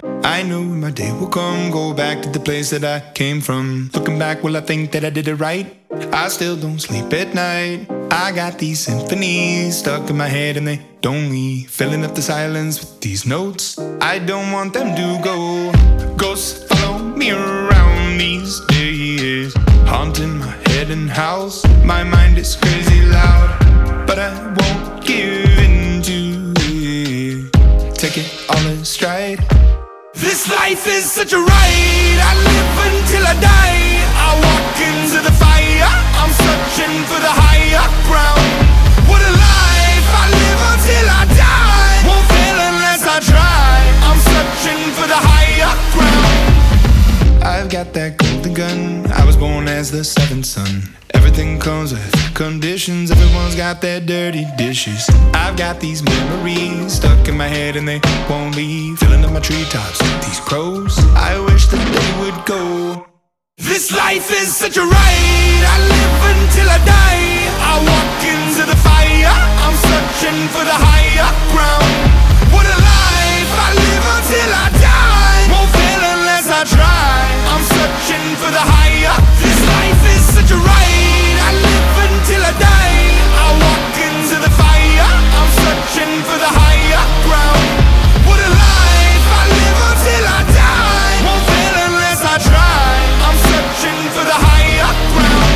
I know my day will come, go back to the place that I came from. Looking back, will I think that I did it right? I still don't sleep at night. I got these symphonies stuck in my head and they don't leave, filling up the silence with these notes. I don't want them to go. Ghosts follow me around these days, haunting my head and house. My mind is crazy loud, but I won't give in to it. Take it all in stride. This life is such a ride. I live until I die. I walk into the fire. I'm searching for the higher ground. What a life. I live until I die. Won't fail unless I try. I'm searching for the higher ground. I've got that golden gun. I was born as the seventh son. Everything comes with conditions. Everyone's got their dirty dishes. I've got these memories stuck in my head and they won't leave, filling up my treetops with these crows. I wish that they would go. This life is such a ride. I live until I die. I walk into the fire. I'm searching for the higher ground. What a life. I live until I die. Won't fail unless I try. I'm searching for the higher. This life is such a ride. I live until I die. I walk into the fire. I'm searching for the higher ground. What a life. I live until I die. Won't fail unless I try. I'm searching for the higher ground.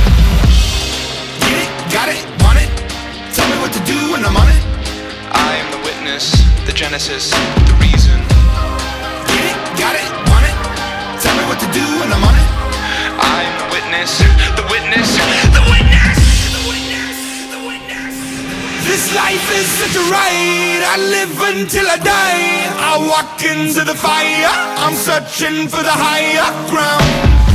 Get it, got it, want it. Tell me what to do when I'm on it. I am the witness, the genesis, the reason. Get it, got it, want it. Tell me what to do when I'm on it. I am the witness, the witness, the witness, the witness, the witness. This life is such a ride. I live until I die. I walk into the fire. I'm searching for the higher ground.